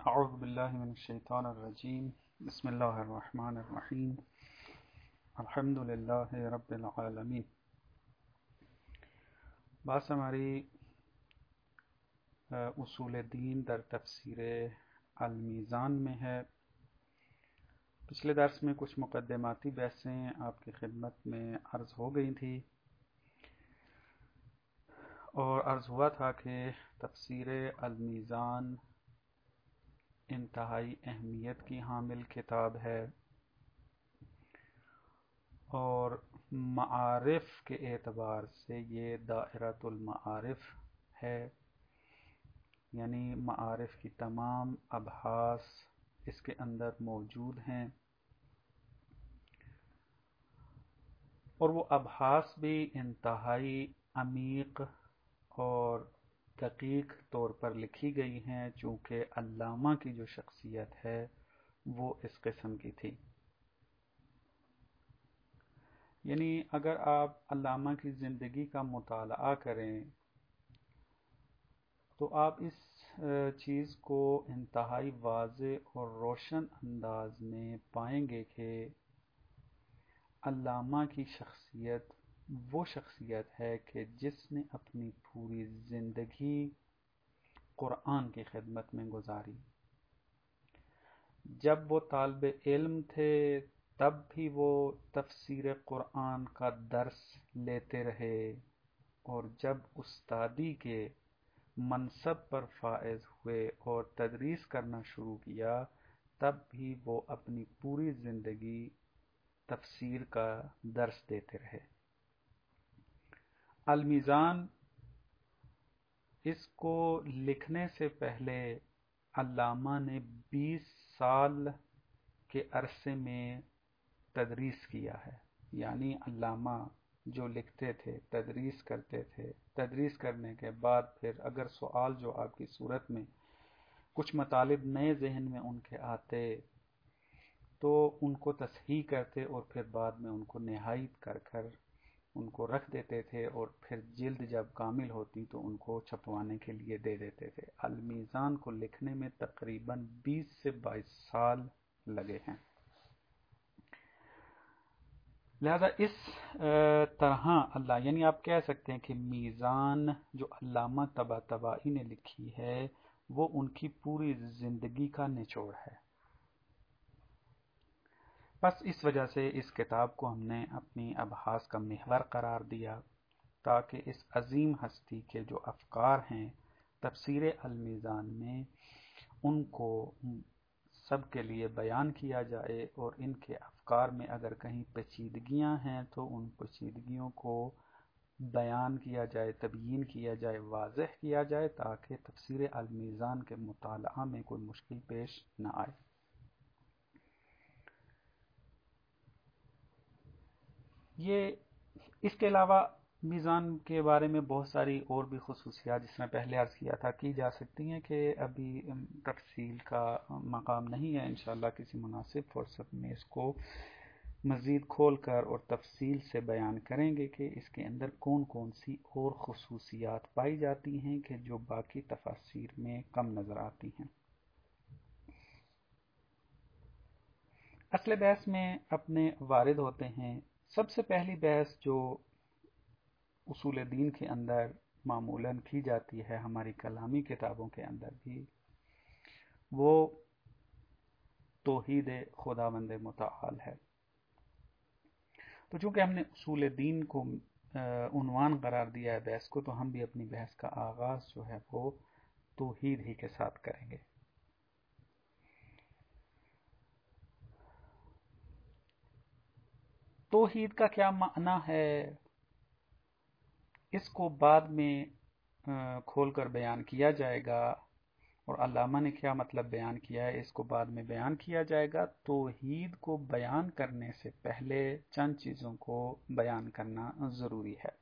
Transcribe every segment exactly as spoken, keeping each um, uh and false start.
اعوذ باللہ من الشیطان الرجیم بسم اللہ الرحمن الرحیم الحمد للہ رب العالمین۔ بات ہماری اصول دین در تفسیر المیزان میں ہے۔ پچھلے درس میں کچھ مقدماتی بحثیں آپ کی خدمت میں عرض ہو گئی تھی اور عرض ہوا تھا کہ تفسیر المیزان انتہائی اہمیت کی حامل کتاب ہے اور معارف کے اعتبار سے یہ دائرۃ المعارف ہے، یعنی معارف کی تمام ابحاث اس کے اندر موجود ہیں، اور وہ ابحاث بھی انتہائی عمیق اور دقیق طور پر لکھی گئی ہیں، چونکہ علامہ کی جو شخصیت ہے وہ اس قسم کی تھی۔ یعنی اگر آپ علامہ کی زندگی کا مطالعہ کریں تو آپ اس چیز کو انتہائی واضح اور روشن انداز میں پائیں گے کہ علامہ کی شخصیت وہ شخصیت ہے کہ جس نے اپنی پوری زندگی قرآن کی خدمت میں گزاری۔ جب وہ طالب علم تھے تب بھی وہ تفسیر قرآن کا درس لیتے رہے، اور جب استادی کے منصب پر فائز ہوئے اور تدریس کرنا شروع کیا تب بھی وہ اپنی پوری زندگی تفسیر کا درس دیتے رہے۔ المیزان اس کو لکھنے سے پہلے علامہ نے بیس سال کے عرصے میں تدریس کیا ہے۔ یعنی علامہ جو لکھتے تھے، تدریس کرتے تھے، تدریس کرنے کے بعد پھر اگر سوال جو آپ کی صورت میں کچھ مطالب نئے ذہن میں ان کے آتے تو ان کو تصحیح کرتے اور پھر بعد میں ان کو نہایی کر کر ان کو رکھ دیتے تھے، اور پھر جلد جب کامل ہوتی تو ان کو چھپوانے کے لیے دے دیتے تھے۔ المیزان کو لکھنے میں تقریباً بیس سے بائیس سال لگے ہیں۔ لہذا اس طرح اللہ یعنی آپ کہہ سکتے ہیں کہ میزان جو علامہ طباطبائی نے لکھی ہے وہ ان کی پوری زندگی کا نچوڑ ہے۔ بس اس وجہ سے اس کتاب کو ہم نے اپنی ابحاث کا محور قرار دیا تاکہ اس عظیم ہستی کے جو افکار ہیں تفسیر المیزان میں ان کو سب کے لیے بیان کیا جائے، اور ان کے افکار میں اگر کہیں پیچیدگیاں ہیں تو ان پیچیدگیوں کو بیان کیا جائے، تبیین کیا جائے، واضح کیا جائے تاکہ تفسیر المیزان کے مطالعہ میں کوئی مشکل پیش نہ آئے۔ یہ اس کے علاوہ میزان کے بارے میں بہت ساری اور بھی خصوصیات جس میں پہلے عرض کیا تھا کی جا سکتی ہیں کہ ابھی تفصیل کا مقام نہیں ہے، انشاءاللہ کسی مناسب فرصت میں اس کو مزید کھول کر اور تفصیل سے بیان کریں گے کہ اس کے اندر کون کون سی اور خصوصیات پائی جاتی ہیں کہ جو باقی تفاسیر میں کم نظر آتی ہیں۔ اصل بحث میں اپنے وارد ہوتے ہیں۔ سب سے پہلی بحث جو اصول دین کے اندر معمولاً کی جاتی ہے، ہماری کلامی کتابوں کے اندر بھی، وہ توحید خداوند متعال ہے۔ تو چونکہ ہم نے اصول دین کو عنوان قرار دیا ہے بحث کو، تو ہم بھی اپنی بحث کا آغاز جو ہے وہ توحید ہی کے ساتھ کریں گے۔ توحید کا کیا معنی ہے اس کو بعد میں کھول کر بیان کیا جائے گا، اور علامہ نے کیا مطلب بیان کیا ہے اس کو بعد میں بیان کیا جائے گا۔ توحید کو بیان کرنے سے پہلے چند چیزوں کو بیان کرنا ضروری ہے،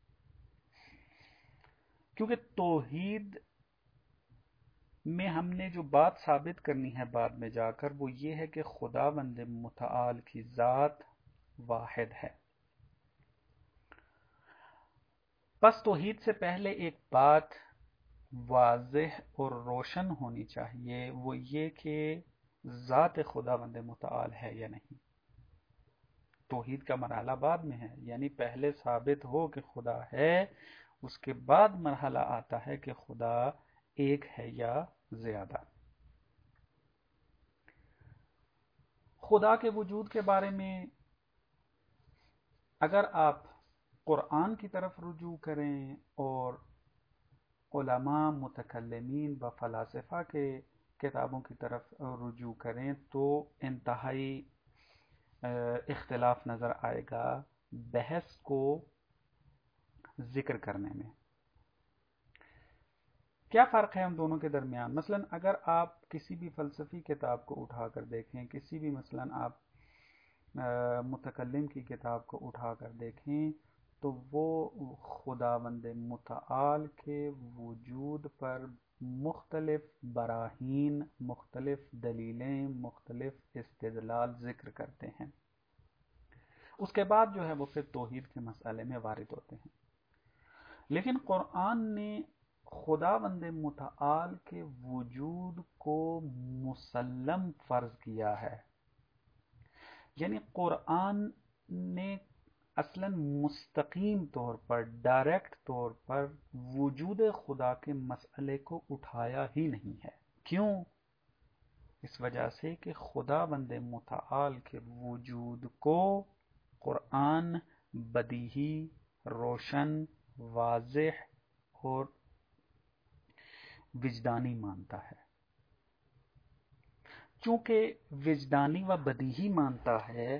کیونکہ توحید میں ہم نے جو بات ثابت کرنی ہے بعد میں جا کر وہ یہ ہے کہ خداوند متعال کی ذات واحد ہے۔ بس توحید سے پہلے ایک بات واضح اور روشن ہونی چاہیے وہ یہ کہ ذات خداوند متعال ہے یا نہیں. توحید کا مرحلہ بعد میں ہے، یعنی پہلے ثابت ہو کہ خدا ہے، اس کے بعد مرحلہ آتا ہے کہ خدا ایک ہے یا زیادہ. خدا کے وجود کے بارے میں اگر آپ قرآن کی طرف رجوع کریں اور علماء متکلمین و فلاسفہ کے کتابوں کی طرف رجوع کریں تو انتہائی اختلاف نظر آئے گا بحث کو ذکر کرنے میں. کیا فرق ہے ان دونوں کے درمیان؟ مثلا اگر آپ کسی بھی فلسفی کتاب کو اٹھا کر دیکھیں، کسی بھی مثلا آپ متکلم کی کتاب کو اٹھا کر دیکھیں تو وہ خداوند متعال کے وجود پر مختلف براہین، مختلف دلیلیں، مختلف استدلال ذکر کرتے ہیں. اس کے بعد جو ہے وہ پھر توحید کے مسئلے میں وارد ہوتے ہیں. لیکن قرآن نے خداوند متعال کے وجود کو مسلم فرض کیا ہے، یعنی قرآن نے اصلا مستقیم طور پر، ڈائریکٹ طور پر وجود خدا کے مسئلے کو اٹھایا ہی نہیں ہے. کیوں؟ اس وجہ سے کہ خداوند متعال کے وجود کو قرآن بدیہی، روشن، واضح اور وجدانی مانتا ہے. چونکہ وجدانی و بدیہی مانتا ہے،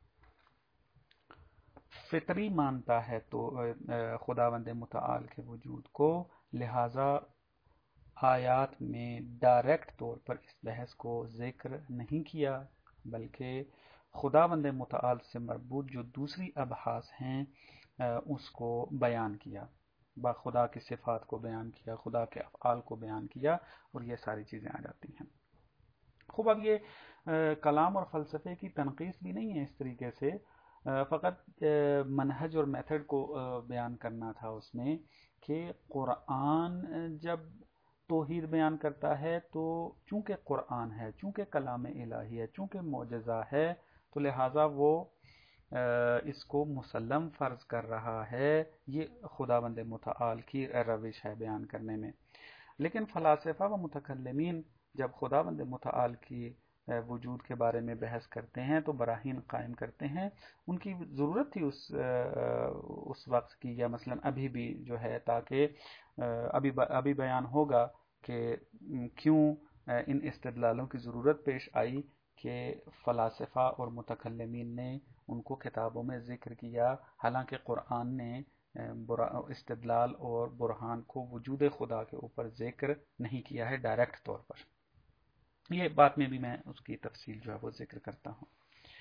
فطری مانتا ہے تو خداوند متعال کے وجود کو، لہذا آیات میں ڈائریکٹ طور پر اس بحث کو ذکر نہیں کیا، بلکہ خداوند متعال سے مربوط جو دوسری ابحاث ہیں اس کو بیان کیا، با خدا کی صفات کو بیان کیا، خدا کے افعال کو بیان کیا، اور یہ ساری چیزیں آ جاتی ہیں. خوب، اب یہ کلام اور فلسفے کی تنقیص بھی نہیں ہے اس طریقے سے، فقط منہج اور میتھڈ کو بیان کرنا تھا اس میں کہ قرآن جب توحید بیان کرتا ہے تو چونکہ قرآن ہے، چونکہ کلام الہی ہے، چونکہ معجزہ ہے، تو لہٰذا وہ اس کو مسلم فرض کر رہا ہے. یہ خداوند متعال کی روش ہے بیان کرنے میں. لیکن فلاسفہ و متکلمین جب خداوند متعال کی وجود کے بارے میں بحث کرتے ہیں تو براہین قائم کرتے ہیں. ان کی ضرورت تھی اس اس وقت کی، یا مثلا ابھی بھی جو ہے، تاکہ ابھی ابھی بیان ہوگا کہ کیوں ان استدلالوں کی ضرورت پیش آئی کہ فلاسفہ اور متکلمین نے ان کو کتابوں میں ذکر کیا، حالانکہ قرآن نے استدلال اور برہان کو وجود خدا کے اوپر ذکر نہیں کیا ہے ڈائریکٹ طور پر. یہ بات میں بھی میں اس کی تفصیل جو ہے وہ ذکر کرتا ہوں.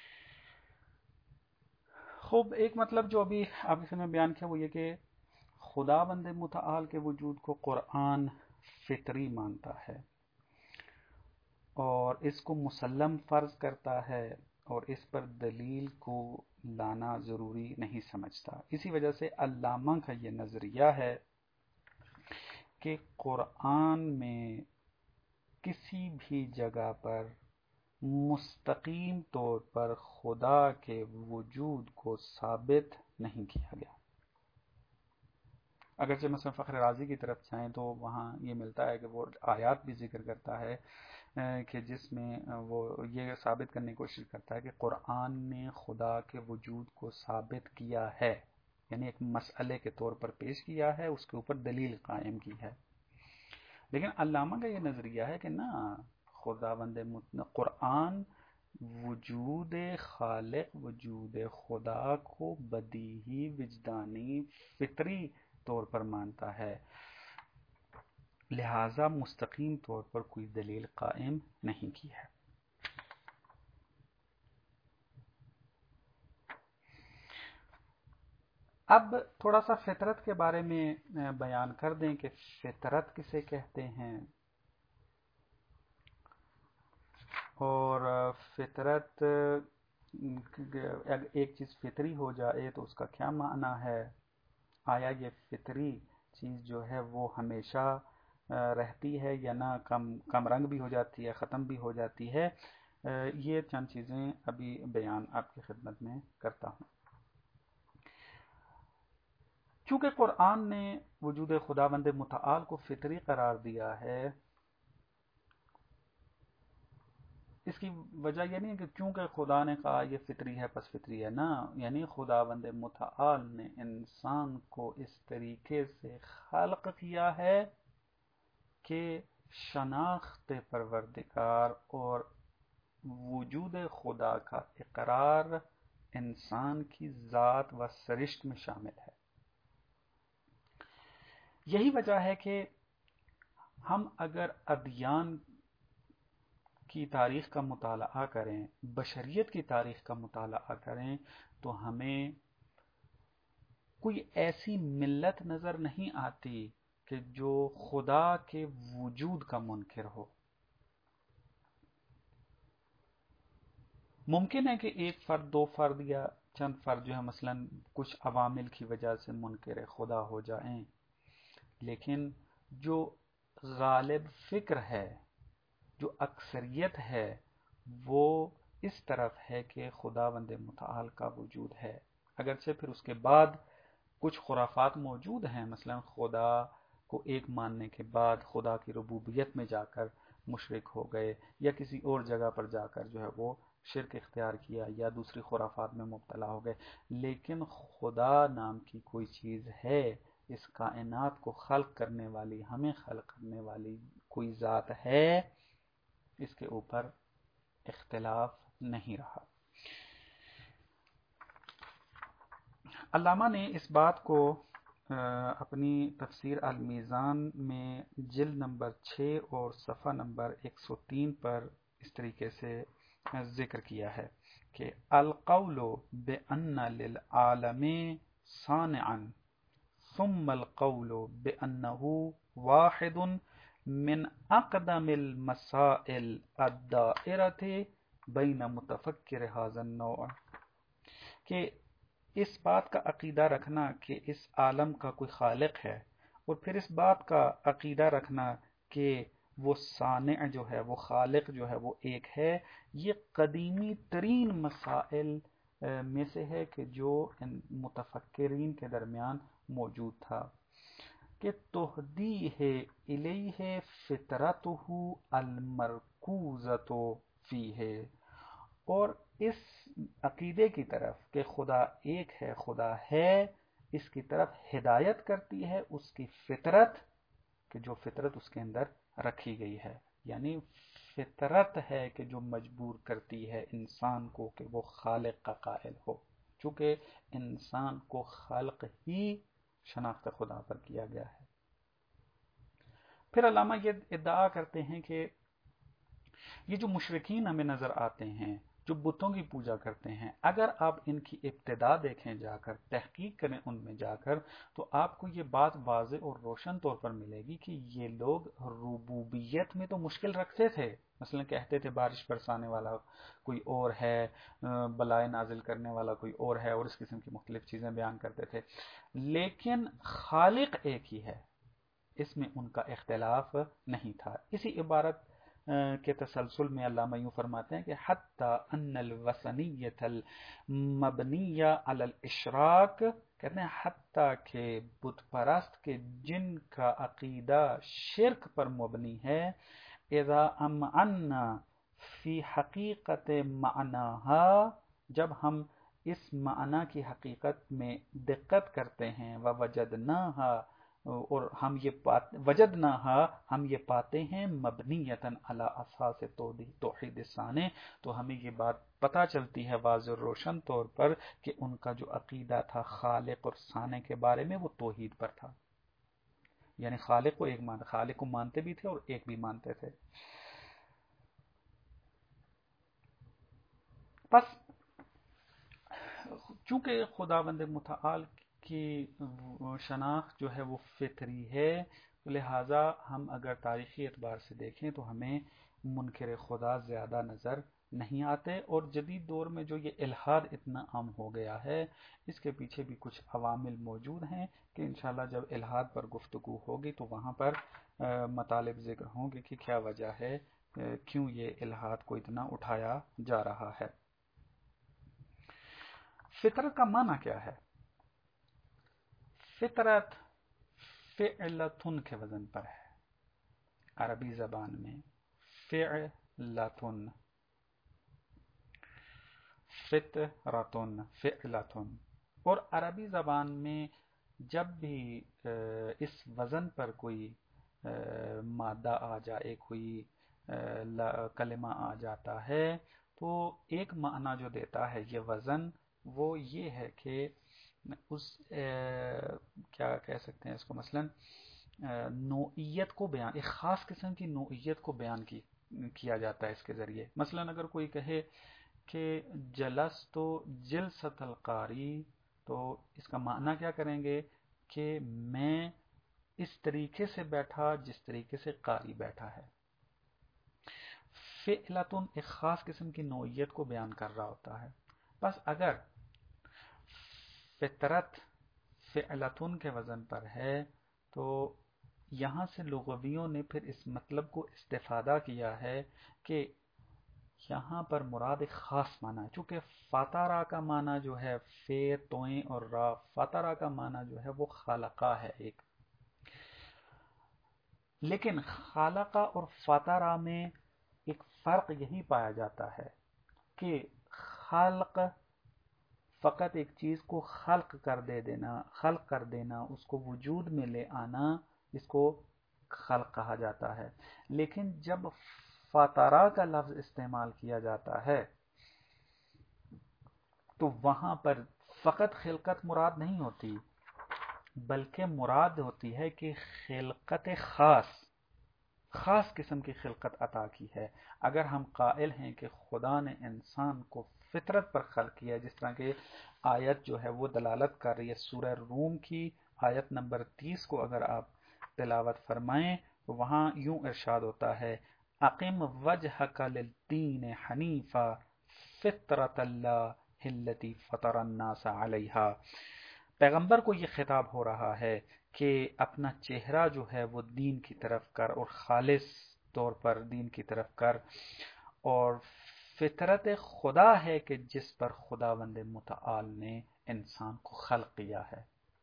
خوب، ایک مطلب جو ابھی آپ سے میں بیان کیا وہ یہ کہ خداوند متعال کے وجود کو قرآن فطری مانتا ہے اور اس کو مسلم فرض کرتا ہے اور اس پر دلیل کو لانا ضروری نہیں سمجھتا. اسی وجہ سے علامہ کا یہ نظریہ ہے کہ قرآن میں کسی بھی جگہ پر مستقیم طور پر خدا کے وجود کو ثابت نہیں کیا گیا. اگرچہ مثلا فخر رازی کی طرف جائیں تو وہاں یہ ملتا ہے کہ وہ آیات بھی ذکر کرتا ہے کہ جس میں وہ یہ ثابت کرنے کی کوشش کرتا ہے کہ قرآن نے خدا کے وجود کو ثابت کیا ہے، یعنی ایک مسئلے کے طور پر پیش کیا ہے، اس کے اوپر دلیل قائم کی ہے. لیکن علامہ کا یہ نظریہ ہے کہ نہ، خداوند قرآن وجود خالق، وجود خدا کو بدیہی، وجدانی، فطری طور پر مانتا ہے، لہذا مستقیم طور پر کوئی دلیل قائم نہیں کی ہے. اب تھوڑا سا فطرت کے بارے میں بیان کر دیں کہ فطرت کسے کہتے ہیں، اور فطرت ایک چیز فطری ہو جائے تو اس کا کیا معنی ہے. آیا یہ فطری چیز جو ہے وہ ہمیشہ رہتی ہے یا نہ کم کم رنگ بھی ہو جاتی ہے، ختم بھی ہو جاتی ہے، یہ چند چیزیں ابھی بیان آپ کی خدمت میں کرتا ہوں۔ چونکہ قرآن نے وجود خداوند متعال کو فطری قرار دیا ہے، اس کی وجہ یہ نہیں ہے کہ چونکہ خدا نے کہا یہ فطری ہے پس فطری ہے، نا، یعنی خداوند متعال نے انسان کو اس طریقے سے خلق کیا ہے کہ شناخت پروردگار اور وجود خدا کا اقرار انسان کی ذات و سرشت میں شامل ہے۔ یہی وجہ ہے کہ ہم اگر ادیان کی تاریخ کا مطالعہ کریں، بشریت کی تاریخ کا مطالعہ کریں، تو ہمیں کوئی ایسی ملت نظر نہیں آتی کہ جو خدا کے وجود کا منکر ہو۔ ممکن ہے کہ ایک فرد، دو فرد یا چند فرد جو ہے مثلا کچھ عوامل کی وجہ سے منکر خدا ہو جائیں، لیکن جو غالب فکر ہے، جو اکثریت ہے، وہ اس طرف ہے کہ خداوند متعال کا وجود ہے۔ اگرچہ پھر اس کے بعد کچھ خرافات موجود ہیں، مثلا خدا کو ایک ماننے کے بعد خدا کی ربوبیت میں جا کر مشرک ہو گئے، یا کسی اور جگہ پر جا کر جو ہے وہ شرک اختیار کیا، یا دوسری خرافات میں مبتلا ہو گئے، لیکن خدا نام کی کوئی چیز ہے، اس کائنات کو خلق کرنے والی، ہمیں خلق کرنے والی کوئی ذات ہے، اس کے اوپر اختلاف نہیں رہا۔ علامہ نے اس بات کو اپنی تفسیر المیزان میں جلد نمبر چھ اور صفحہ نمبر ایک سو تین پر اس طریقے سے ذکر کیا ہے کہ القول بأن للعالم صانعا ثم القول بأنه واحد من اقدم المسائل الدائرة بین متفکر هذا النوع، کہ اس بات کا عقیدہ رکھنا کہ اس عالم کا کوئی خالق ہے، اور پھر اس بات کا عقیدہ رکھنا کہ وہ صانع جو ہے، وہ خالق جو ہے وہ ایک ہے، یہ قدیمی ترین مسائل میں سے ہے کہ جو ان متفکرین کے درمیان موجود تھا، کہ تہدیہ الیہ فطرتہ المرکوزۃ فیہ، اور اس عقیدے کی طرف کہ خدا ایک ہے، خدا ہے، اس کی طرف ہدایت کرتی ہے اس کی فطرت، کہ جو فطرت اس کے اندر رکھی گئی ہے، یعنی فطرت ہے کہ جو مجبور کرتی ہے انسان کو کہ وہ خالق کا قائل ہو، چونکہ انسان کو خلق ہی شناخت خدا پر کیا گیا ہے۔ پھر علامہ یہ ادعا کرتے ہیں کہ یہ جو مشرکین ہمیں نظر آتے ہیں، جو بتوں کی پوجا کرتے ہیں، اگر آپ ان کی ابتدا دیکھیں، جا کر تحقیق کریں ان میں جا کر، تو آپ کو یہ بات واضح اور روشن طور پر ملے گی کہ یہ لوگ ربوبیت میں تو مشکل رکھتے تھے، مثلا کہتے تھے بارش برسانے والا کوئی اور ہے، بلائے نازل کرنے والا کوئی اور ہے، اور اس قسم کی مختلف چیزیں بیان کرتے تھے، لیکن خالق ایک ہی ہے، اس میں ان کا اختلاف نہیں تھا۔ اسی عبارت کے تسلسل میں علامہ یوں فرماتے ہیں کہ حتی ان الوثنیت المبنیہ علی الاشراک، کہتے ہیں حتیٰ کہ بت پرست کے جن کا عقیدہ شرک پر مبنی ہے، اذا امعنا فی حقیقت معناہا، جب ہم اس معنی کی حقیقت میں دقت کرتے ہیں، ووجدناہا، اور ہم یہ پاتے وجدناہا، ہم یہ پاتے ہیں مبنیتاً علی اساس توحید ثانی، تو ہمیں یہ بات پتہ چلتی ہے واضح اور روشن طور پر کہ ان کا جو عقیدہ تھا خالق اور ثانی کے بارے میں وہ توحید پر تھا، یعنی خالق کو ایک مان خالق کو مانتے بھی تھے اور ایک بھی مانتے تھے۔ پس چونکہ خداوند متعال کی شناخت جو ہے وہ فطری ہے، لہٰذا ہم اگر تاریخی اعتبار سے دیکھیں تو ہمیں منکر خدا زیادہ نظر نہیں آتے. اور جدید دور میں جو یہ الحاد اتنا عام ہو گیا ہے، اس کے پیچھے بھی کچھ عوامل موجود ہیں کہ انشاءاللہ جب الحاد پر گفتگو ہوگی تو وہاں پر مطالب ذکر ہوں گے کہ کیا وجہ ہے کیوں یہ الحاد کو اتنا اٹھایا جا رہا ہے. فطرت کا معنی کیا ہے؟ فطرت فعلتن کے وزن پر ہے عربی زبان میں. فعلتن، فطرتن، فعلتن. اور عربی زبان میں جب بھی اس وزن پر کوئی مادہ آ جائے، کوئی کلمہ آ جاتا ہے تو ایک معنی جو دیتا ہے یہ وزن، وہ یہ ہے کہ اس کیا کہہ سکتے ہیں اس کو، مثلا نوعیت کو بیان، ایک خاص قسم کی نوعیت کو بیان کی کیا جاتا ہے اس کے ذریعے. مثلا اگر کوئی کہے کہ جلست جلست القاری، تو اس کا معنی کیا کریں گے کہ میں اس طریقے سے بیٹھا جس طریقے سے قاری بیٹھا ہے. فعلتن ایک خاص قسم کی نوعیت کو بیان کر رہا ہوتا ہے. بس اگر فطرت فعلتن کے وزن پر ہے تو یہاں سے لغویوں نے پھر اس مطلب کو استفادہ کیا ہے کہ یہاں پر مراد ایک خاص معنی ہے. چونکہ فاتارا کا معنی جو ہے فے توئیں اور را، فاتارا کا معنی جو ہے وہ خالقہ ہے ایک. لیکن خالقہ اور فاتارا میں ایک فرق یہی پایا جاتا ہے کہ خلق فقط ایک چیز کو خلق کر دے دینا، خلق کر دینا، اس کو وجود میں لے آنا، اس کو خلق کہا جاتا ہے. لیکن جب فاتارا کا لفظ استعمال کیا جاتا ہے تو وہاں پر فقط خلقت مراد نہیں ہوتی، بلکہ مراد ہوتی ہے کہ خلقت خاص، خاص قسم کی خلقت عطا کی ہے. اگر ہم قائل ہیں کہ خدا نے انسان کو فطرت پر خلق کیا، جس طرح کہ آیت جو ہے وہ دلالت کر رہی ہے سورہ روم کی آیت نمبر تیس کو اگر آپ تلاوت فرمائیں تو وہاں یوں ارشاد ہوتا ہے اقم وجہک للدین حنیفا فطرت اللہ التی فطر الناس علیہا. پیغمبر کو یہ خطاب ہو رہا ہے کہ اپنا چہرہ جو ہے وہ دین کی طرف کر اور خالص طور پر دین کی طرف کر، اور فطرت خدا ہے کہ جس پر خداوند متعال نے انسان کو خلق کیا ہے.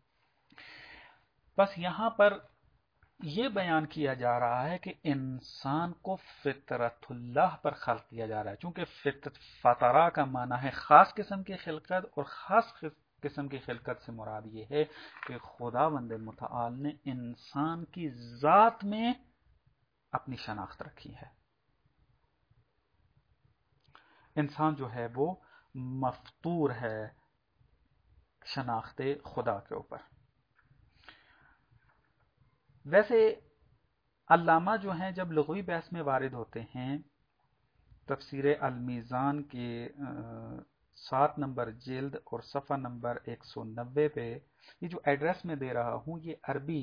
بس یہاں پر یہ بیان کیا جا رہا ہے کہ انسان کو فطرت اللہ پر خلق کیا جا رہا ہے. چونکہ فطرت فطرہ کا معنی ہے خاص قسم کی خلقت، اور خاص قسم کی خلقت سے مراد یہ ہے کہ خداوند متعال نے انسان کی ذات میں اپنی شناخت رکھی ہے. انسان جو ہے وہ مفطور ہے شناخت خدا کے اوپر. ویسے علامہ جو ہیں جب لغوی بحث میں وارد ہوتے ہیں، تفسیر المیزان کے سات نمبر جلد اور صفحہ نمبر ایک سو نوے پہ، یہ جو ایڈریس میں دے رہا ہوں یہ عربی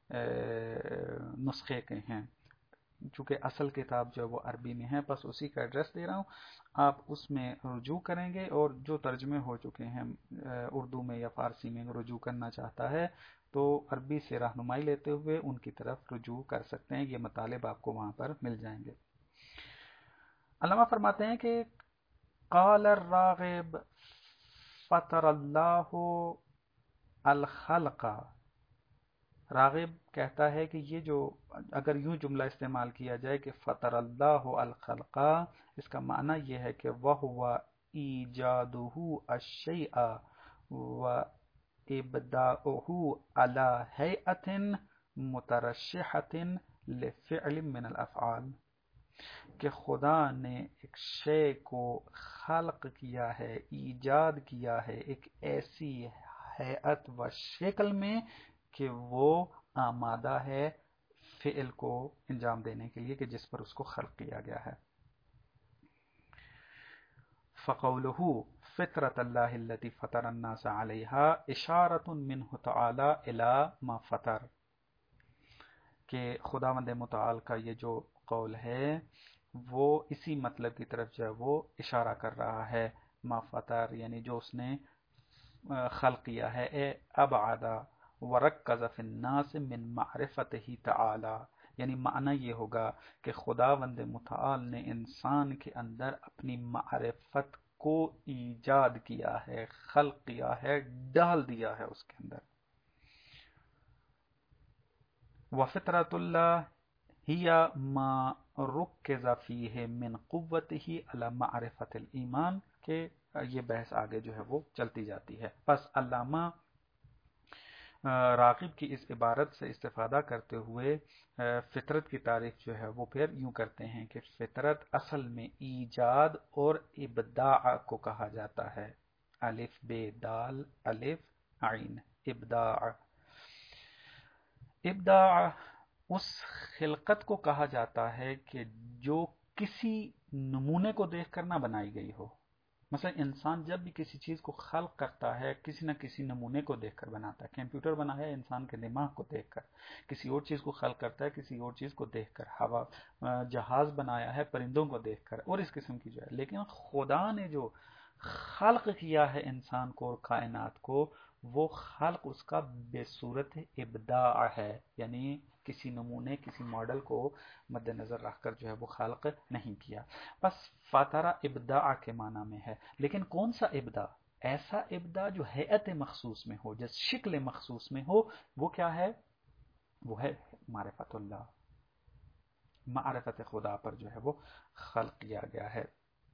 نسخے کے ہیں، چونکہ اصل کتاب جو وہ عربی میں ہے، بس اسی کا ایڈریس دے رہا ہوں. آپ اس میں رجوع کریں گے، اور جو ترجمے ہو چکے ہیں اردو میں یا فارسی میں رجوع کرنا چاہتا ہے تو عربی سے رہنمائی لیتے ہوئے ان کی طرف رجوع کر سکتے ہیں. یہ مطالب آپ کو وہاں پر مل جائیں گے. علامہ فرماتے ہیں کہ قال الراغب فطر اللہ الخلق. راغب کہتا ہے کہ یہ جو اگر یوں جملہ استعمال کیا جائے کہ فطر اللہ الخلق، اس کا معنی یہ ہے کہ وَهُوَ إِيجَادُهُ الشَّيْءَ وَإِبْدَاؤُهُ عَلَى هَيْئَةٍ مُتَرَشِّحَةٍ لِفِعْلٍ مِنَ الْأَفْعَالِ، کہ خدا نے ایک شے کو خلق کیا ہے، ایجاد کیا ہے ایک ایسی ہیئت و شکل میں کہ وہ آمادہ ہے فعل کو انجام دینے کے لیے کہ جس پر اس کو خلق کیا گیا ہے. فَقَوْلُهُ فِطْرَةَ اللَّهِ الَّتِي فَطَرَ النَّاسَ عَلَيْهَا إِشَارَةٌ مِّنْهُ تَعَالَى إِلَى مَا فَطَرَ، کہ خداوند متعال کا یہ جو قول ہے وہ اسی مطلب کی طرف جو ہے وہ اشارہ کر رہا ہے. ما فطر یعنی جو اس نے خلق کیا ہے. اے ابعدا ورکز فی الناس من معرفتہ تعالی، یعنی معنی یہ ہوگا کہ خداوند متعال نے انسان کے اندر اپنی معرفت کو ایجاد کیا ہے، خلق کیا ہے، ڈال دیا ہے اس کے اندر. وفطرۃ اللہ ہی ما رکز فیہ من قوتہ علی معرفت الایمان، کہ یہ بحث آگے جو ہے وہ چلتی جاتی ہے. پس علامہ راغب کی اس عبارت سے استفادہ کرتے ہوئے فطرت کی تعریف جو ہے وہ پھر یوں کرتے ہیں کہ فطرت اصل میں ایجاد اور ابداع کو کہا جاتا ہے. الف بے دال الف عین، ابداع. ابداع اس خلقت کو کہا جاتا ہے کہ جو کسی نمونے کو دیکھ کر نہ بنائی گئی ہو. مثلا انسان جب بھی کسی چیز کو خلق کرتا ہے کسی نہ کسی نمونے کو دیکھ کر بناتا ہے. کمپیوٹر بنایا ہے انسان کے دماغ کو دیکھ کر، کسی اور چیز کو خلق کرتا ہے کسی اور چیز کو دیکھ کر. ہوا جہاز بنایا ہے پرندوں کو دیکھ کر، اور اس قسم کی جو ہے. لیکن خدا نے جو خلق کیا ہے انسان کو اور کائنات کو، وہ خلق اس کا بے صورت ابداع ہے، یعنی کسی نمونے کسی ماڈل کو مد نظر رکھ کر جو ہے وہ خلق نہیں کیا. بس فاترہ ابداع کے معنی میں ہے. لیکن کون سا ابداع؟ ایسا ابداع جو ہیئت مخصوص میں ہو، جس شکل مخصوص میں ہو. وہ کیا ہے؟ وہ ہے معرفت اللہ، معرفت خدا پر جو ہے وہ خلق کیا گیا ہے.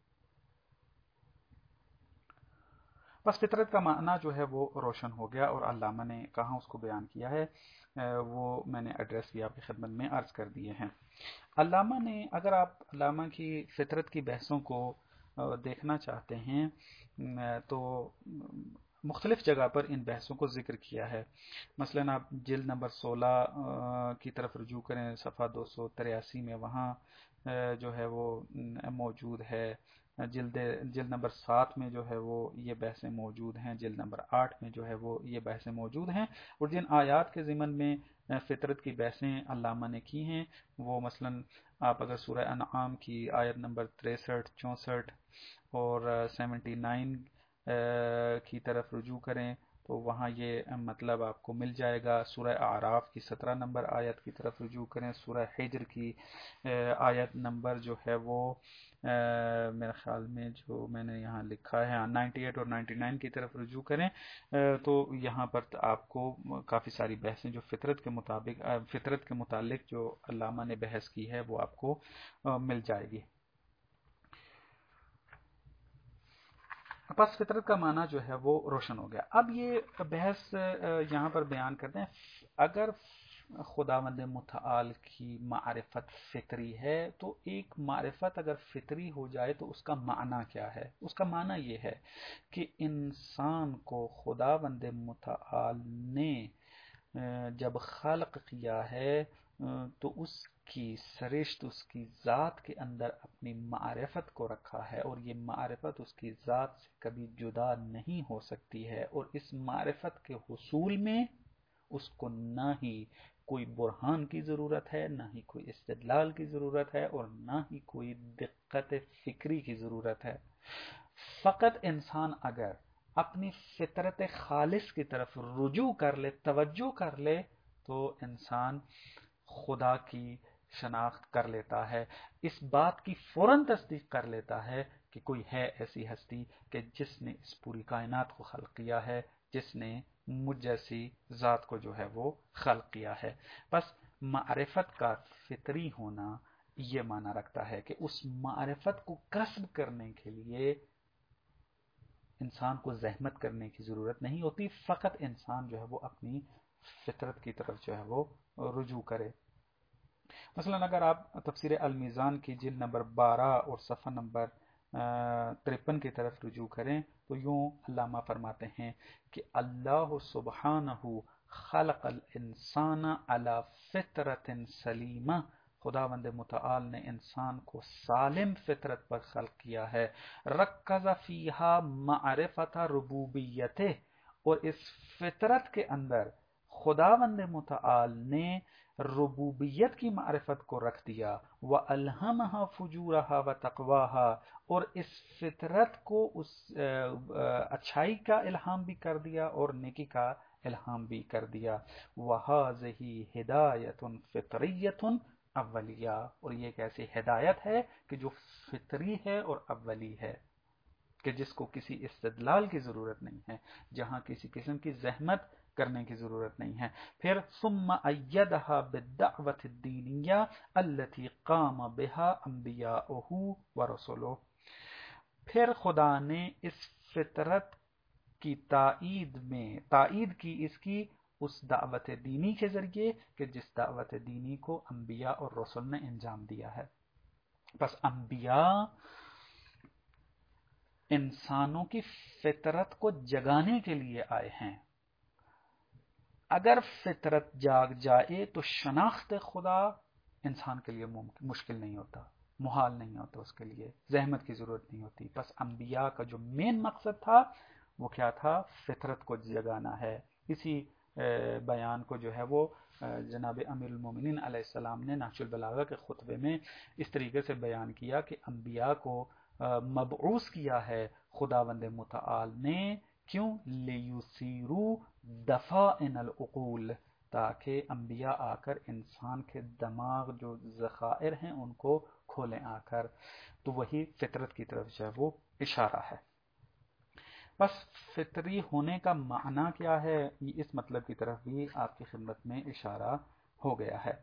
بس فطرت کا معنی جو ہے وہ روشن ہو گیا، اور علامہ نے کہاں اس کو بیان کیا ہے وہ میں نے ایڈریس بھی آپ کی خدمت میں عرض کر دیے ہیں. علامہ نے، اگر آپ علامہ کی فطرت کی بحثوں کو دیکھنا چاہتے ہیں تو مختلف جگہ پر ان بحثوں کو ذکر کیا ہے. مثلا آپ جلد نمبر سولہ کی طرف رجوع کریں، صفحہ دو سو تریاسی میں، وہاں جو ہے وہ موجود ہے. جلد جلد نمبر سات میں جو ہے وہ یہ بحثیں موجود ہیں. جلد نمبر آٹھ میں جو ہے وہ یہ بحثیں موجود ہیں. اور جن آیات کے ضمن میں فطرت کی بحثیں علامہ نے کی ہیں، وہ مثلا آپ اگر سورہ انعام کی آیت نمبر تریسٹھ چونسٹھ اور سیونٹی نائن کی طرف رجوع کریں تو وہاں یہ مطلب آپ کو مل جائے گا. سورہ اعراف کی سترہ نمبر آیت کی طرف رجوع کریں. سورہ حجر کی آیت نمبر جو ہے وہ میرے خیال میں جو میں نے یہاں لکھا ہے نائنٹی ایٹ اور نائنٹی نائن کی طرف رجوع کریں تو یہاں پر آپ کو کافی ساری بحثیں جو فطرت کے مطابق فطرت کے متعلق جو علامہ نے بحث کی ہے وہ آپ کو مل جائے گی. پس فطرت کا معنی جو ہے وہ روشن ہو گیا. اب یہ بحث یہاں پر بیان کرتے ہیں، اگر خداوند متعال کی معرفت فطری ہے تو ایک معرفت اگر فطری ہو جائے تو اس کا معنی کیا ہے؟ اس کا معنی یہ ہے کہ انسان کو خداوند متعال نے جب خلق کیا ہے تو اس کی سرشت، اس کی ذات کے اندر اپنی معرفت کو رکھا ہے، اور یہ معرفت اس کی ذات سے کبھی جدا نہیں ہو سکتی ہے. اور اس معرفت کے حصول میں اس کو نہ ہی کوئی برہان کی ضرورت ہے، نہ ہی کوئی استدلال کی ضرورت ہے، اور نہ ہی کوئی دقت فکری کی ضرورت ہے. فقط انسان اگر اپنی فطرت خالص کی طرف رجوع کر لے، توجہ کر لے، تو انسان خدا کی شناخت کر لیتا ہے. اس بات کی فوراً تصدیق کر لیتا ہے کہ کوئی ہے ایسی ہستی کہ جس نے اس پوری کائنات کو خلق کیا ہے، جس نے مجھ جیسی ذات کو جو ہے وہ خلق کیا ہے. بس معرفت کا فطری ہونا یہ معنی رکھتا ہے کہ اس معرفت کو کسب کرنے کے لیے انسان کو زحمت کرنے کی ضرورت نہیں ہوتی، فقط انسان جو ہے وہ اپنی فطرت کی طرف جو ہے وہ رجوع کرے. مثلا اگر آپ تفسیر المیزان کی جلد نمبر بارہ اور صفحہ نمبر ترپن کی طرف رجوع کریں تو یوں علامہ فرماتے ہیں کہ اللہ سبحانہ خلق الانسان علی فطرت سلیمہ، خداوند متعال نے انسان کو سالم فطرت پر خلق کیا ہے. رکز فیہا معرفت ربوبیتہ، اور اس فطرت کے اندر خداوند متعال نے ربوبیت کی معرفت کو رکھ دیا، وَأَلْهَمَهَا فُجُورَهَا وَتَقْوَاهَا، اور اس فطرت کو اس اچھائی کا الہام بھی کر دیا اور نیکی کا الہام بھی کر دیا۔ وَهَذِهِ ہدایۃ فطریۃ اولیہ، اور یہ ایک ایسی ہدایت ہے کہ جو فطری ہے اور اولی ہے، کہ جس کو کسی استدلال کی ضرورت نہیں ہے، جہاں کسی قسم کی زحمت کرنے کی ضرورت نہیں ہے۔ پھر ثم ایدہا بالدعوت الدینیہ التي قام بها انبیاؤہ ورسلہ، پھر خدا نے اس فطرت کی تائید میں تائید کی اس کی اس دعوت دینی کے ذریعے کہ جس دعوت دینی کو انبیاء اور رسل نے انجام دیا ہے۔ بس انبیاء انسانوں کی فطرت کو جگانے کے لیے آئے ہیں۔ اگر فطرت جاگ جائے تو شناخت خدا انسان کے لیے مشکل نہیں ہوتا، محال نہیں ہوتا، اس کے لیے زحمت کی ضرورت نہیں ہوتی۔ بس انبیاء کا جو مین مقصد تھا وہ کیا تھا؟ فطرت کو جگانا ہے۔ اسی بیان کو جو ہے وہ جناب امیر المومنین علیہ السلام نے نہج البلاغہ کے خطبے میں اس طریقے سے بیان کیا کہ انبیاء کو مبعوث کیا ہے خداوند متعال نے، کیوں؟ لیثیروا دفائن العقول، تاکہ انبیاء آ کر انسان کے دماغ جو ذخائر ہیں ان کو کھولیں آ کر۔ تو وہی فطرت کی طرف جو ہے وہ اشارہ ہے۔ بس فطری ہونے کا معنی کیا ہے، اس مطلب کی طرف بھی آپ کی خدمت میں اشارہ ہو گیا ہے۔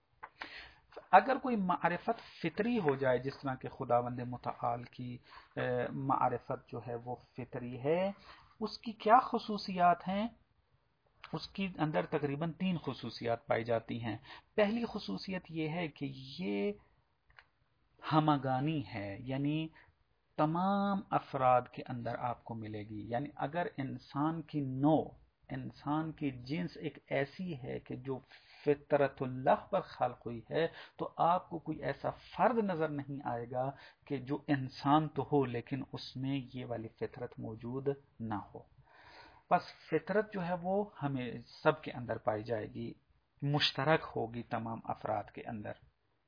اگر کوئی معرفت فطری ہو جائے، جس طرح کہ خداوند متعال کی معرفت جو ہے وہ فطری ہے، اس کی کیا خصوصیات ہیں؟ اس کی اندر تقریباً تین خصوصیات پائی جاتی ہیں۔ پہلی خصوصیت یہ ہے کہ یہ ہمگانی ہے، یعنی تمام افراد کے اندر آپ کو ملے گی۔ یعنی اگر انسان کی نوع، انسان کی جنس ایک ایسی ہے کہ جو فطرت اللہ پر خلق ہوئی ہے، تو آپ کو کوئی ایسا فرد نظر نہیں آئے گا کہ جو انسان تو ہو لیکن اس میں یہ والی فطرت موجود نہ ہو۔ بس فطرت جو ہے وہ ہمیں سب کے اندر پائی جائے گی، مشترک ہوگی تمام افراد کے اندر۔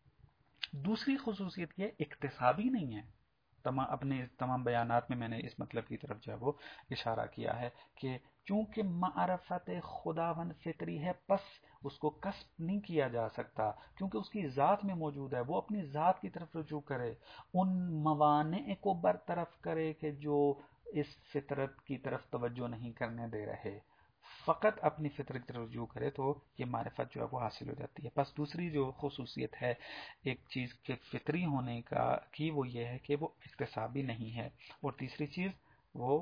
دوسری خصوصیت یہ اکتسابی نہیں ہے۔ تمام اپنے تمام بیانات میں میں نے اس مطلب کی طرف جو ہے وہ اشارہ کیا ہے کہ چونکہ معرفت خداوند فطری ہے، پس اس کو کسب نہیں کیا جا سکتا، کیونکہ اس کی ذات میں موجود ہے۔ وہ اپنی ذات کی طرف رجوع کرے، ان موانع کو برطرف کرے کہ جو اس فطرت کی طرف توجہ نہیں کرنے دے رہے، فقط اپنی فطرت کی طرف رجوع کرے تو یہ معرفت جو ہے وہ حاصل ہو جاتی ہے۔ بس دوسری جو خصوصیت ہے ایک چیز کے فطری ہونے کا کی، وہ یہ ہے کہ وہ اکتسابی نہیں ہے، اور تیسری چیز وہ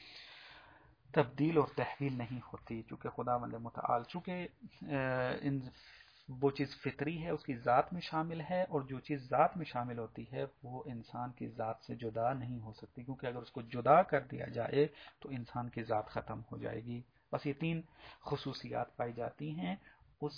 تبدیل اور تحویل نہیں ہوتی، چونکہ خداوند متعال چونکہ ان وہ چیز فطری ہے، اس کی ذات میں شامل ہے، اور جو چیز ذات میں شامل ہوتی ہے وہ انسان کی ذات سے جدا نہیں ہو سکتی، کیونکہ اگر اس کو جدا کر دیا جائے تو انسان کی ذات ختم ہو جائے گی۔ بس یہ تین خصوصیات پائی جاتی ہیں اس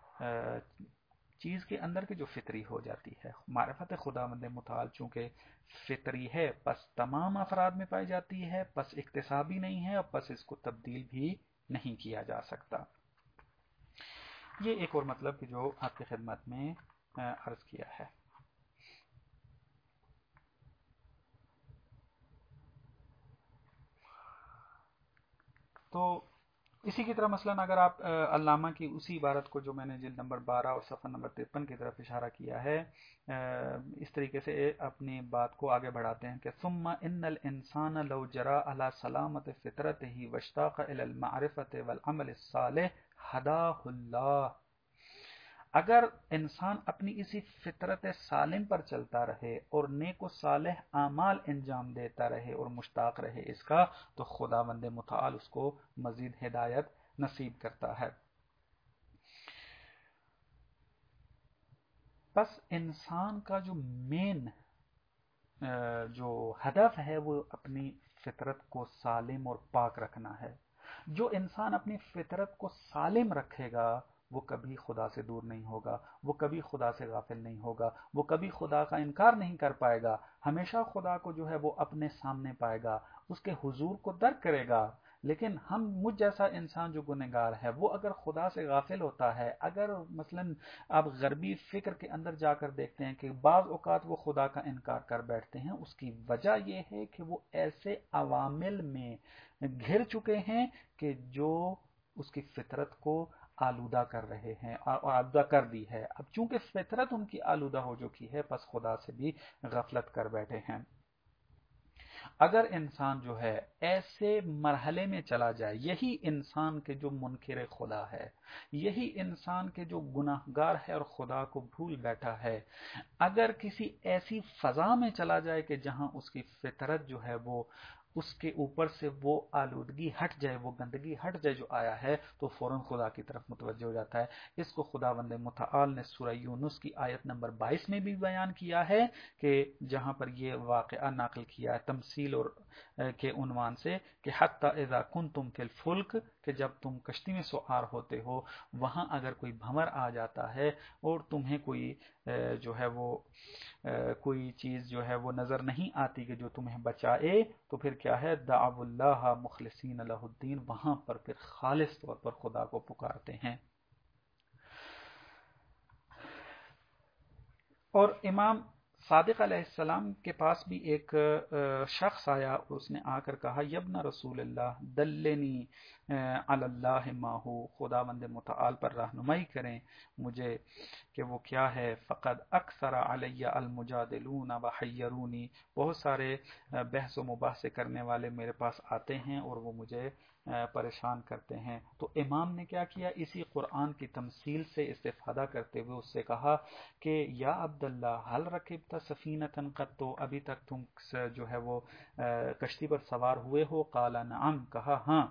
چیز کے اندر کے جو فطری ہو جاتی ہے۔ معرفت خداوند متعال چونکہ فطری ہے، پس تمام افراد میں پائی جاتی ہے، پس اکتسابی نہیں ہے، اور پس اس کو تبدیل بھی نہیں کیا جا سکتا۔ یہ ایک اور مطلب کہ جو آپ کی خدمت میں عرض کیا ہے۔ تو اسی کی طرح مثلا اگر آپ علامہ کی اسی عبارت کو جو میں نے جلد نمبر بارہ اور صفحہ نمبر ترپن کی طرف اشارہ کیا ہے، اس طریقے سے اپنی بات کو آگے بڑھاتے ہیں کہ ثم ان الانسان لو جرى على سلامت فطرته واشتاق الى المعرفة والعمل الصالح هداه اللہ، اگر انسان اپنی اسی فطرت سالم پر چلتا رہے اور نیک و صالح اعمال انجام دیتا رہے اور مشتاق رہے اس کا، تو خداوند متعال اس کو مزید ہدایت نصیب کرتا ہے۔ بس انسان کا جو مین جو ہدف ہے وہ اپنی فطرت کو سالم اور پاک رکھنا ہے۔ جو انسان اپنی فطرت کو سالم رکھے گا وہ کبھی خدا سے دور نہیں ہوگا، وہ کبھی خدا سے غافل نہیں ہوگا، وہ کبھی خدا کا انکار نہیں کر پائے گا، ہمیشہ خدا کو جو ہے وہ اپنے سامنے پائے گا، اس کے حضور کو درک کرے گا۔ لیکن ہم مجھ جیسا انسان جو گنہگار ہے وہ اگر خدا سے غافل ہوتا ہے، اگر مثلا آپ غربی فکر کے اندر جا کر دیکھتے ہیں کہ بعض اوقات وہ خدا کا انکار کر بیٹھتے ہیں، اس کی وجہ یہ ہے کہ وہ ایسے عوامل میں گھر چکے ہیں کہ جو اس کی فطرت کو آلودہ کر رہے ہیں اور آلودہ کر دی ہے۔ اب چونکہ فطرت ان کی آلودہ ہو چکی ہے، پس خدا سے بھی غفلت کر بیٹھے ہیں۔ اگر انسان جو ہے ایسے مرحلے میں چلا جائے، یہی انسان کے جو منکر خدا ہے، یہی انسان کے جو گناہ گار ہے اور خدا کو بھول بیٹھا ہے، اگر کسی ایسی فضا میں چلا جائے کہ جہاں اس کی فطرت جو ہے وہ اس کے اوپر سے وہ آلودگی ہٹ جائے، وہ گندگی ہٹ جائے جو آیا ہے، تو فوراً خدا کی طرف متوجہ ہو جاتا ہے۔ اس کو خداوند متعال نے سورہ یونس کی آیت نمبر بائیس میں بھی بیان کیا ہے، کہ جہاں پر یہ واقعہ نقل کیا ہے تمثیل اور کے عنوان سے کہ حتی اذا کنتم فی الفلک، کہ جب تم کشتی میں سوار ہوتے ہو، وہاں اگر کوئی بھنور آ جاتا ہے اور تمہیں کوئی جو ہے وہ کوئی چیز جو ہے وہ نظر نہیں آتی کہ جو تمہیں بچائے، تو پھر کیا ہے، دعوا اللہ مخلصین لہ الدین، وہاں پر پھر خالص طور پر خدا کو پکارتے ہیں۔ اور امام صادق علیہ السلام کے پاس بھی ایک شخص آیا، اس نے آ کر کہا یبن رسول اللہ دلنی علی اللہ ماہو، خداوند متعال پر رہنمائی کریں مجھے کہ وہ کیا ہے، فقد اکثر علی المجادلون وحیرونی، بہت سارے بحث و مباحثے کرنے والے میرے پاس آتے ہیں اور وہ مجھے پریشان کرتے ہیں۔ تو امام نے کیا کیا، اسی قرآن کی تمثیل سے استفادہ کرتے ہوئے اس سے کہا کہ یا عبداللہ حل رکبت سفینۃ قط، تو ابھی تک تم جو ہے وہ کشتی پر سوار ہوئے ہو؟ قال نعم، کہا ہاں۔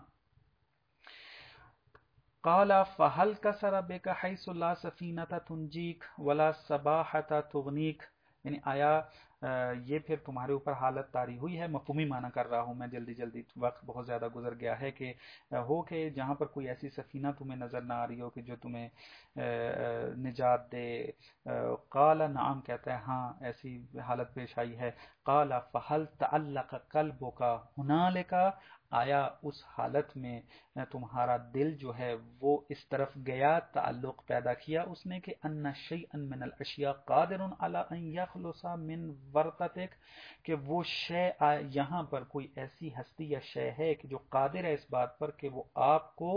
قال فهل كسر بك حيث لا سفینۃ تنجیک ولا سباحۃ تغنیک، یعنی آیا یہ پھر تمہارے اوپر حالت طاری ہوئی ہے؟ مفہومی معنی کر رہا ہوں میں جلدی جلدی، وقت بہت زیادہ گزر گیا ہے، کہ ہو کہ جہاں پر کوئی ایسی سفینہ تمہیں نظر نہ آ رہی ہو کہ جو تمہیں نجات دے۔ قال نعم، کہتا ہے ہاں ایسی حالت پیش آئی ہے۔ قال فهل تعلق قلبك هنالك، آیا اس حالت میں تمہارا دل جو ہے وہ اس طرف گیا، تعلق پیدا کیا اس نے کہ ان شیئا من الاشیاء قادر علی ان یخلص من ورطتک، کہ وہ شے یہاں پر کوئی ایسی ہستی یا شے ہے کہ جو قادر ہے اس بات پر کہ وہ آپ کو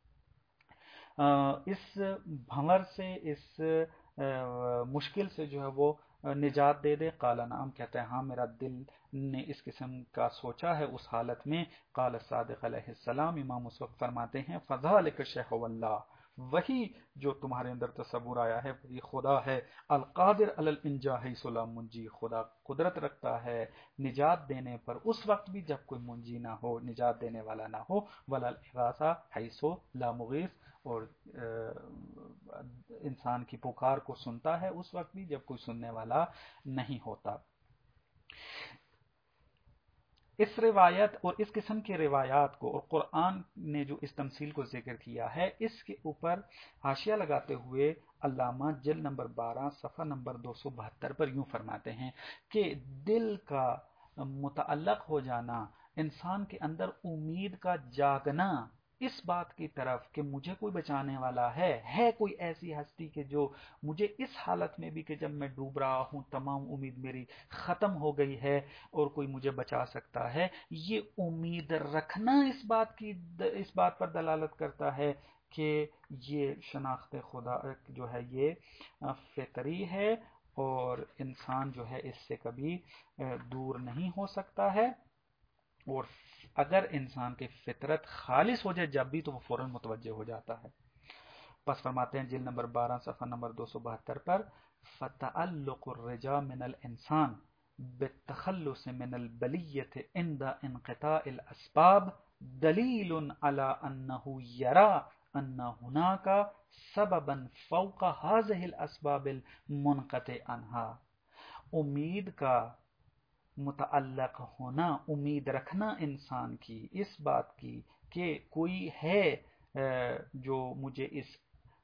اس بھنور سے، اس مشکل سے جو ہے وہ نجات دے دے؟ قال نعم، کہتا ہے ہاں میرا دل نے اس قسم کا سوچا ہے اس حالت میں۔ قال صادق علیہ السلام، امام اس وقت فرماتے ہیں فذلک شیخ واللہ، وہی جو تمہارے اندر تصور آیا ہے وہی خدا ہے، القادر علی الانجاء حیث لا منجی، خدا قدرت رکھتا ہے نجات دینے پر اس وقت بھی جب کوئی منجی نہ ہو، نجات دینے والا نہ ہو، ولا الاغاثہ حیث لا مغیث، اور انسان کی پکار کو سنتا ہے اس وقت بھی جب کوئی سننے والا نہیں ہوتا۔ اس روایت اور اس قسم کی روایات کو اور قرآن نے جو اس تمثیل کو ذکر کیا ہے، اس کے اوپر حاشیہ لگاتے ہوئے علامہ جلد نمبر بارہ صفحہ نمبر دو سو بہتر پر یوں فرماتے ہیں کہ دل کا متعلق ہو جانا، انسان کے اندر امید کا جاگنا اس بات کی طرف کہ مجھے کوئی بچانے والا ہے ہے کوئی ایسی ہستی کہ جو مجھے اس حالت میں بھی کہ جب میں ڈوب رہا ہوں تمام امید میری ختم ہو گئی ہے اور کوئی مجھے بچا سکتا ہے، یہ امید رکھنا اس بات کی اس بات پر دلالت کرتا ہے کہ یہ شناخت خدا جو ہے یہ فطری ہے اور انسان جو ہے اس سے کبھی دور نہیں ہو سکتا ہے، اور اگر انسان کی فطرت خالص ہو جائے جب بھی تو وہ فوراً متوجہ ہو جاتا ہے۔ پس فرماتے ہیں جلد نمبر بارہ صفحہ نمبر دو سو بہتر پر فَتَعَلُّقُ الرِّجَا مِنَ الْإِنسان بِالتَّخَلُّصِ مِنَ الْبَلِيَّةِ عِنْدَ انْقِطَاعِ الْأَسْبَابِ دَلِيلٌ عَلَىٰ أَنَّهُ يَرَىٰ أَنَّ هُنَاكَ سَبَبًا فَوْقَ هَٰذِهِ الْأَسْبَابِ الْمُنْقَطِعِ عَنْهَا، امید کا متعلق ہونا، امید رکھنا انسان کی اس بات کی کہ کوئی ہے جو مجھے اس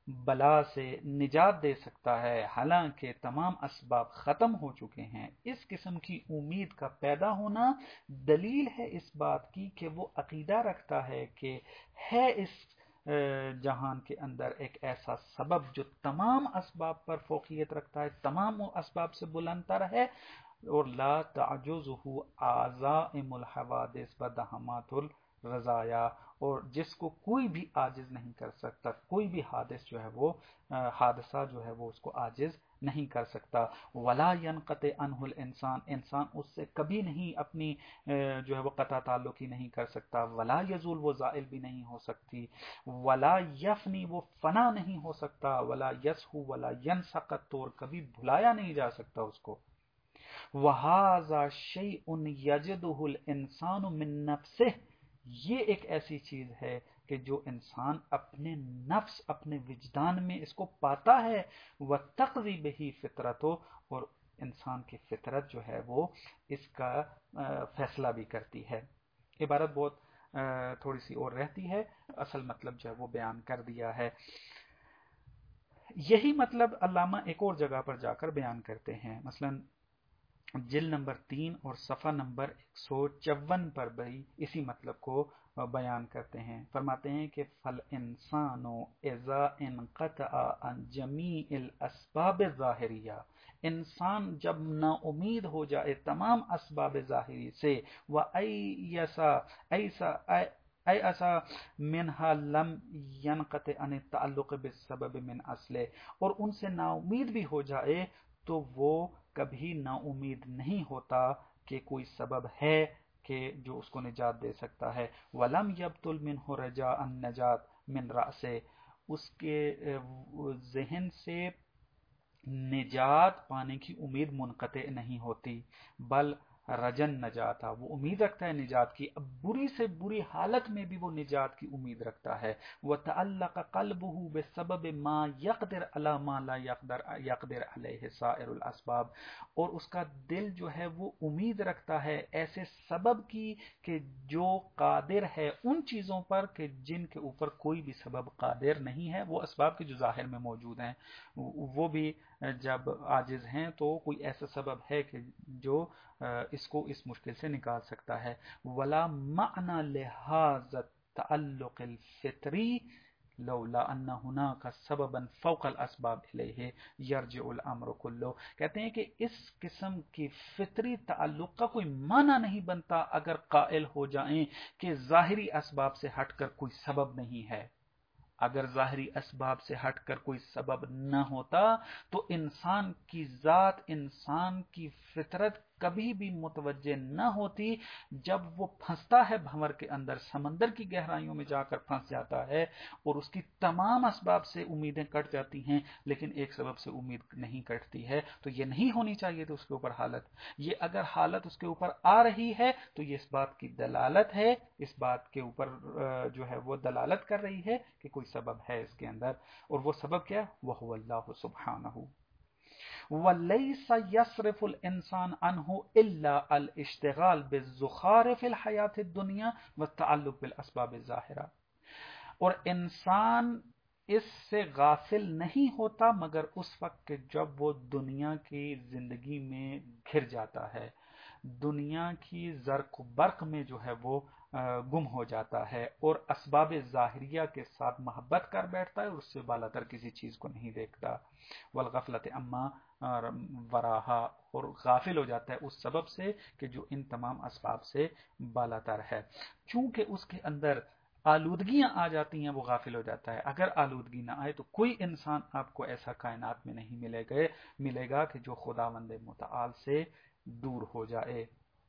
بلا سے نجات دے سکتا ہے حالانکہ تمام اسباب ختم ہو چکے ہیں. اس قسم کی امید کا پیدا ہونا دلیل ہے اس بات کی کہ وہ عقیدہ رکھتا ہے کہ ہے اس جہان کے اندر ایک ایسا سبب جو تمام اسباب پر فوقیت رکھتا ہے، تمام اسباب سے بلند تر ہے، اور لا تعجزہ عزائم الحوادث بدہمات الرزایا، اور جس کو کوئی بھی عاجز نہیں کر سکتا، کوئی بھی حادث جو ہے وہ حادثہ جو ہے وہ اس کو عاجز نہیں کر سکتا. ولا ينقطع عنہ الانسان، انسان اس سے کبھی نہیں اپنی جو ہے وہ قطع تعلق ہی نہیں کر سکتا. ولا یزول، وہ زائل بھی نہیں ہو سکتی. ولا یفنی، وہ فنا نہیں ہو سکتا. ولا یسہو ولا ینسقط، اور کبھی بھلایا نہیں جا سکتا اس کو. وَهَذَا شَيْءٌ يَجِدُهُ الْإِنسَانُ مِن نَفْسِهِ، یہ ایک ایسی چیز ہے کہ جو انسان اپنے نفس، اپنے وجدان میں اس کو پاتا ہے. وَتَقْضِي بِهِ فِطْرَتُهُ، اور انسان کی فطرت جو ہے وہ اس کا فیصلہ بھی کرتی ہے. عبارت بہت تھوڑی سی اور رہتی ہے، اصل مطلب جو ہے وہ بیان کر دیا ہے. یہی مطلب علامہ ایک اور جگہ پر جا کر بیان کرتے ہیں، مثلا جل نمبر تین اور صفحہ نمبر ایک سو چون پر بھی اسی مطلب کو بیان کرتے ہیں. فرماتے ہیں کہ فل انسانو اذا انقطع عن جمیع الاسباب الظاہریہ، انسان جب نا امید ہو جائے تمام اسباب ظاہری سے، وَأَيَّسَ ایسا ایسا منہا لم ینقطع عن التعلق بالسبب من اصلے، اور ان سے نا امید بھی ہو جائے تو وہ کبھی نا امید نہیں ہوتا کہ کوئی سبب ہے کہ جو اس کو نجات دے سکتا ہے. وَلَمْ يَبْطُلْ مِنْهُ رَجَاءَ النَّجَاةِ مِنْ رَأْسِهِ، اس کے ذہن سے نجات پانے کی امید منقطع نہیں ہوتی، بل رجن نجات، وہ امید رکھتا ہے نجات کی، اب بری سے بری حالت میں بھی وہ نجات کی امید رکھتا ہے. وَتَعَلَّقَ قَلْبُهُ بِسَبَبِ مَا يَقْدِرُ عَلَى مَا لَا يَقْدِرُ عَلَيْهِ سَائِرُ الْأَسْبَابِ، اور اس کا دل جو ہے وہ امید رکھتا ہے ایسے سبب کی کہ جو قادر ہے ان چیزوں پر کہ جن کے اوپر کوئی بھی سبب قادر نہیں ہے. وہ اسباب کے جو ظاہر میں موجود ہیں وہ بھی جب عاجز ہیں تو کوئی ایسا سبب ہے کہ جو اس کو اس مشکل سے نکال سکتا ہے. ولا معنی لہذا التعلق الفطری لولا ان هناك سببا فوق الاسباب الیہ یرجع الامر کلہ، کہتے ہیں کہ اس قسم کی فطری تعلق کا کوئی معنی نہیں بنتا اگر قائل ہو جائیں کہ ظاہری اسباب سے ہٹ کر کوئی سبب نہیں ہے. اگر ظاہری اسباب سے ہٹ کر کوئی سبب نہ ہوتا تو انسان کی ذات، انسان کی فطرت کبھی بھی متوجہ نہ ہوتی. جب وہ پھنستا ہے بھنور کے اندر، سمندر کی گہرائیوں میں جا کر پھنس جاتا ہے اور اس کی تمام اسباب سے امیدیں کٹ جاتی ہیں لیکن ایک سبب سے امید نہیں کٹتی ہے، تو یہ نہیں ہونی چاہیے تھی اس کے اوپر حالت. یہ اگر حالت اس کے اوپر آ رہی ہے تو یہ اس بات کی دلالت ہے، اس بات کے اوپر جو ہے وہ دلالت کر رہی ہے کہ کوئی سبب ہے اس کے اندر، اور وہ سبب کیا ہے؟ وَهُوَ اللَّهُ سُبْحَانَهُ. وَلَيْسَ يَصْرِفُ الْإِنسَانُ عَنْهُ إِلَّا الْإِشْتِغَالَ بِالزُّخَارِفِ فِي الْحَيَاةِ الدُّنْيَا وَالتَّعَلُّقِ بِالْأَسْبَابِ الظَّاهِرَةِ، اور انسان اس سے غافل نہیں ہوتا مگر اس وقت کہ جب وہ دنیا کی زندگی میں گھر جاتا ہے، دنیا کی زرق و برق میں جو ہے وہ گم ہو جاتا ہے اور اسباب ظاہریہ کے ساتھ محبت کر بیٹھتا ہے اور اس سے بالاتر کسی چیز کو نہیں دیکھتا. والغفلت اما وراہا، اور غافل ہو جاتا ہے اس سبب سے کہ جو ان تمام اسباب سے بالاتر ہے. چونکہ اس کے اندر آلودگیاں آ جاتی ہیں وہ غافل ہو جاتا ہے. اگر آلودگی نہ آئے تو کوئی انسان آپ کو ایسا کائنات میں نہیں ملے گا ملے گا کہ جو خداوند متعال سے دور ہو جائے.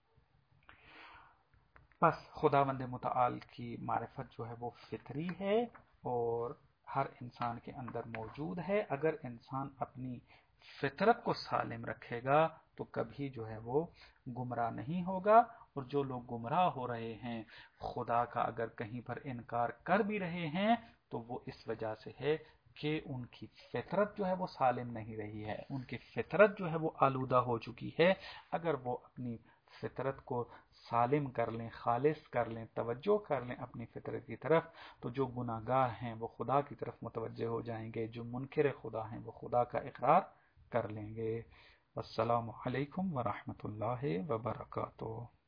بس خداوند متعال کی معرفت جو ہے وہ فطری ہے اور ہر انسان کے اندر موجود ہے. اگر انسان اپنی فطرت کو سالم رکھے گا تو کبھی جو ہے وہ گمراہ نہیں ہوگا. اور جو لوگ گمراہ ہو رہے ہیں، خدا کا اگر کہیں پر انکار کر بھی رہے ہیں تو وہ اس وجہ سے ہے کہ ان کی فطرت جو ہے وہ سالم نہیں رہی ہے، ان کی فطرت جو ہے وہ آلودہ ہو چکی ہے. اگر وہ اپنی فطرت کو سالم کر لیں، خالص کر لیں، توجہ کر لیں اپنی فطرت کی طرف، تو جو گناہ گار ہیں وہ خدا کی طرف متوجہ ہو جائیں گے، جو منکر خدا ہیں وہ خدا کا اقرار کر لیں گے۔ السلام علیکم ورحمۃ اللہ وبرکاتہ۔